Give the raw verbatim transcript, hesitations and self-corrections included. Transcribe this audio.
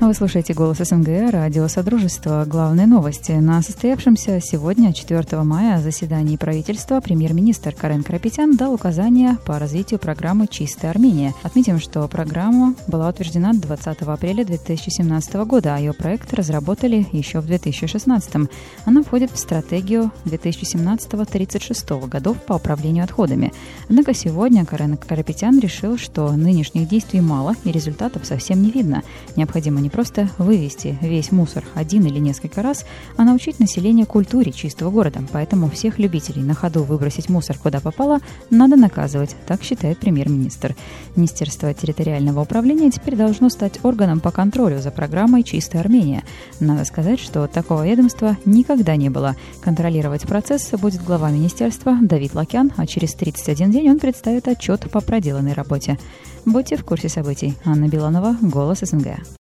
Вы слушаете «Голос СНГ», радио «Содружество». Главные новости. На состоявшемся сегодня, четвёртого мая, заседании правительства премьер-министр Карен Карапетян дал указания по развитию программы «Чистая Армения». Отметим, что программа была утверждена двадцатого апреля две тысячи семнадцатого года, а ее проект разработали еще в две тысячи шестнадцатом. Она входит в стратегию две тысячи семнадцатого — две тысячи тридцать шестого годов по управлению отходами. Однако сегодня Карен Карапетян решил, что нынешних действий мало и результатов совсем не видно. Необходимо не просто вывести весь мусор один или несколько раз, а научить население культуре чистого города. Поэтому всех любителей на ходу выбросить мусор куда попало надо наказывать, так считает премьер-министр. Министерство территориального управления теперь должно стать органом по контролю за программой «Чистая Армения». Надо сказать, что такого ведомства никогда не было. Контролировать процесс будет глава министерства Давид Лакян, а через тридцать один день он представит отчет по проделанной работе. Будьте в курсе событий. Анна Биланова, «Голос СНГ».